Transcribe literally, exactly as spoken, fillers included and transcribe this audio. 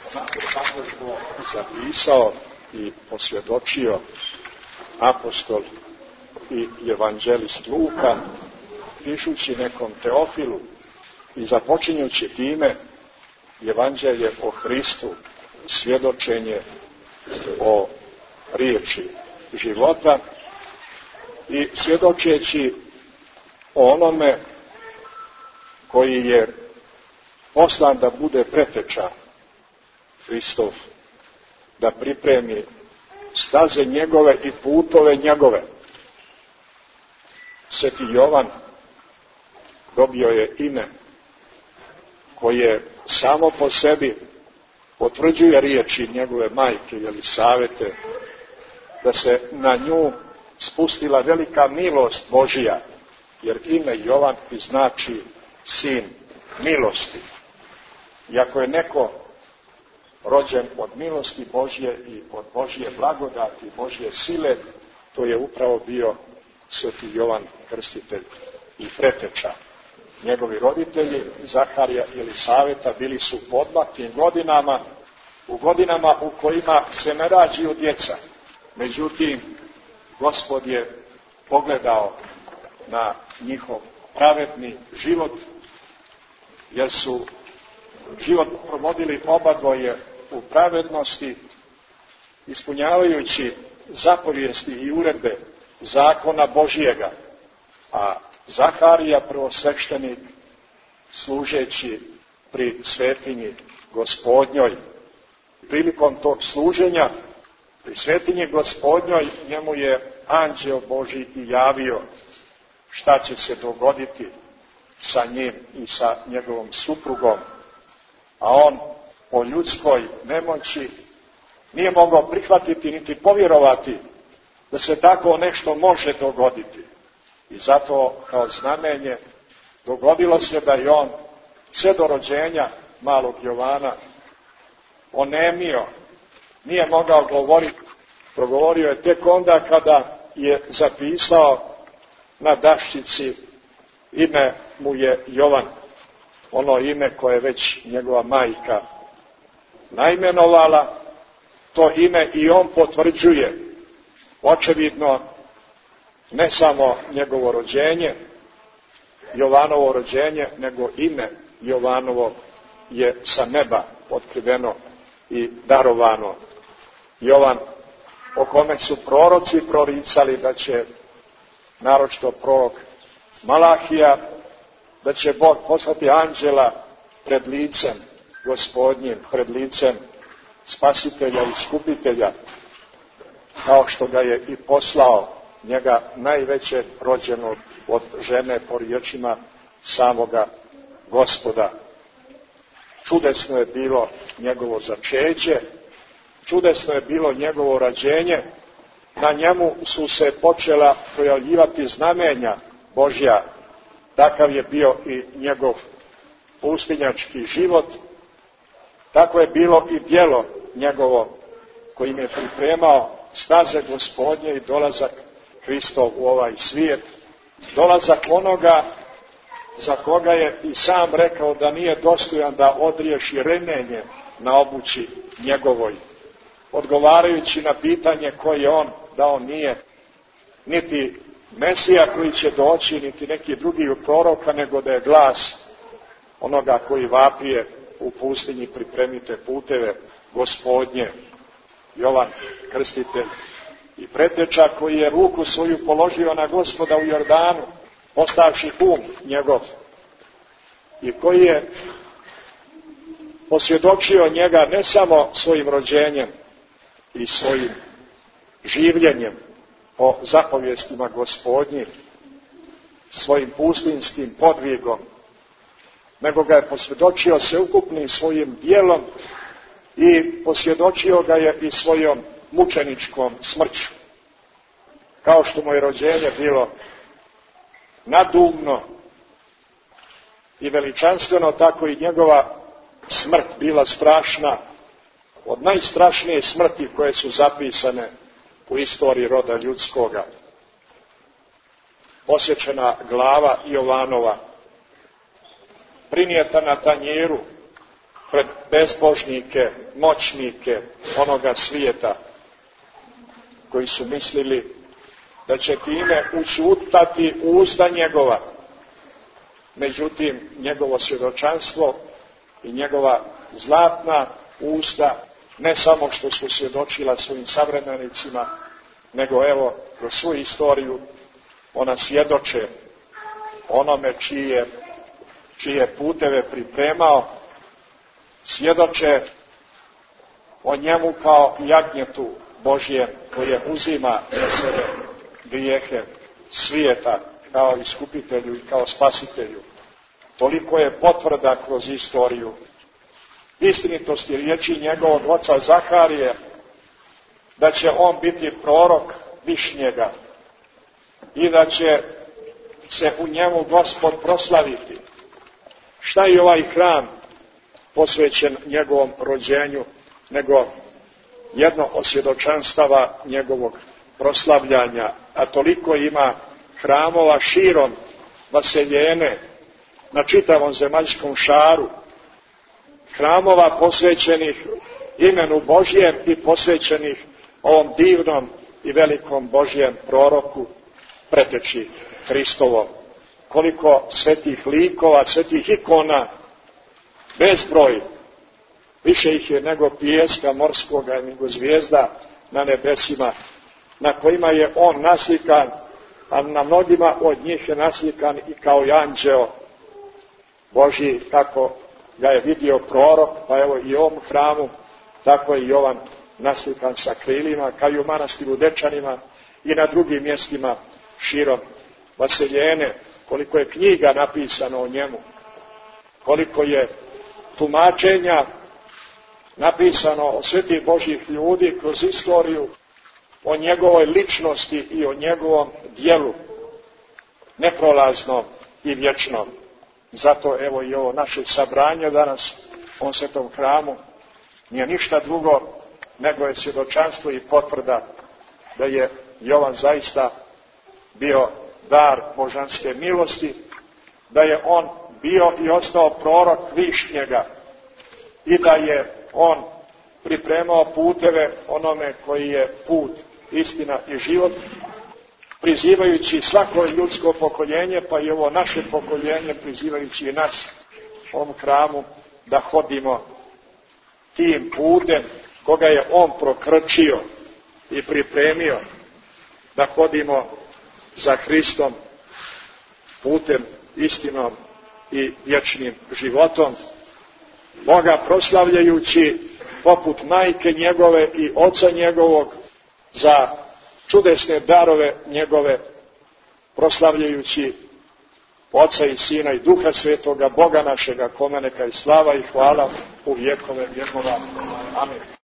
onako kako je to zapisao i posvjedočio apostol i evanđelist Luka, pišući nekom Teofilu i započinjući time evanđelje o Hristu, svjedočenje o riječi života i svjedočeći o onome koji je poslan da bude preteča Hristov, da pripremi staze njegove i putove njegove. Sveti Jovan dobio je ime koje samo po sebi potvrđuje riječi njegove majke Jelisavete, da se na nju spustila velika milost Božija, jer ime Jovan i znači sin milosti. Iako je neko rođen od milosti Božje i od Božje blagodati, Božje sile, to je upravo bio sveti Jovan Krstitelj i preteča. Njegovi roditelji, Zaharija i Jelisaveta, bili su u podmaklim godinama, u godinama u kojima se ne rađaju djeca. Međutim, Gospod je pogledao na njihov pravedni život, jer su život provodili obadvoje u pravednosti, ispunjavajući zapovijesti i uredbe zakona Božijega, a Zaharija prvosveštenik služeći pri svetinji Gospodnjoj. Prilikom tog služenja pri svetinji Gospodnjoj njemu je anđeo Božji i javio šta će se dogoditi sa njim i sa njegovom suprugom, a on po ljudskoj nemoći nije mogao prihvatiti niti povjerovati da se tako nešto može dogoditi. I zato kao znamenje dogodilo se da je on sve do rođenja malog Jovana onemio, nije mogao govoriti, progovorio je tek onda kada je zapisao na daščici ime mu je Jovan, ono ime koje je već njegova majka naimenovala, to ime i on potvrđuje. Očevidno ne samo njegovo rođenje, Jovanovo rođenje, nego ime Jovanovo je sa neba otkriveno i darovano. Jovan, o kome su proroci proricali da će, naročito prorok Malahija, da će Bog poslati anđela pred licem Gospodnjim, pred licem Spasitelja i Iskupitelja, kao što ga je i poslao, njega najvećeg rođenog od žene po riječima samoga Gospoda. Čudesno je bilo njegovo začeće, čudesno je bilo njegovo rađenje, na njemu su se počela projavljivati znamenja Božja, takav je bio i njegov pustinjački život, tako je bilo i djelo njegovo kojim je pripremao staze Gospodnje i dolazak Hristov u ovaj svijet, dolazak onoga za koga je i sam rekao da nije dostojan da odriješi remenje na obući njegovoj, odgovarajući na pitanje koje je on, da on nije niti Mesija koji će doći, niti neki drugi proroka, nego da je glas onoga koji vapije u pustinji, pripremite puteve Gospodnje. Jovan Krstitelj i preteča koji je ruku svoju položio na Gospoda u Jordanu, postavši um njegov, i koji je posvjedočio njega ne samo svojim rođenjem i svojim življenjem po zapovjestima Gospodnjih, svojim pustinskim podvigom, nego ga je posvjedočio sveukupnim svojim djelom i posvjedočio ga je i svojom mučeničkom smrću. Kao što mu je rođenje bilo nadumno i veličanstveno, tako i njegova smrt bila strašna, od najstrašnije smrti koje su zapisane u istoriji roda ljudskoga. Posječena glava Jovanova, prinijeta na tanjiru pred bezbožnike, moćnike onoga svijeta, koji su mislili da će time učutati uzda njegova. Međutim, njegovo svjedočanstvo i njegova zlatna usta ne samo što su svjedočila svojim savremenicima, nego evo, kroz svu istoriju ona svjedoče onome čije, čije puteve pripremao, svjedoče o njemu kao jagnjetu Božje koje uzima na sebe grijehe svijeta kao iskupitelju i kao spasitelju. Toliko je potvrda kroz istoriju istinitosti riječi njegovog oca Zaharije da će on biti prorok višnjega i da će se u njemu Gospod proslaviti. Šta je ovaj hram posvećen njegovom rođenju, nego jedno od svjedočanstava njegovog proslavljanja, a toliko ima hramova širom vaseljene na čitavom zemaljskom šaru, hramova posvećenih imenu Božjem i posvećenih ovom divnom i velikom Božjem proroku, preteči Hristovom. Koliko svetih likova, svetih ikona, bezbroj, više ih je nego pijeska morskoga, nego zvijezda na nebesima, na kojima je on naslikan, a na mnogima od njih je naslikan i kao anđeo Božji, kako ga je vidio prorok, pa evo i u ovom hramu, tako je Jovan naslikan sa krilima, kao i u manastiru Dečanima i na drugim mjestima širom vaseljene, koliko je knjiga napisano o njemu, koliko je tumačenja napisano o svetih Božjih ljudi kroz istoriju, o njegovoj ličnosti i o njegovom djelu, neprolaznom i vječnom. Zato evo i ovo naše sabranje danas u ovom svetom hramu nije ništa drugo nego je svjedočanstvo i potvrda da je Jovan zaista bio dar božanske milosti, da je on bio i ostao prorok višnjega i da je on pripremao puteve onome koji je put, istina i život, prizivajući svako ljudsko pokoljenje, pa i ovo naše pokoljenje, prizivajući i nas u ovom hramu, da hodimo tim putem koga je on prokrčio i pripremio, da hodimo za Hristom putem, istinom i vječnim životom, Boga proslavljajući poput majke njegove i oca njegovog za čudesne darove njegove, proslavljajući Oca i Sina i Duha Svetoga, Boga našega, kome neka je slava i hvala u vjekove vjekova. Amen.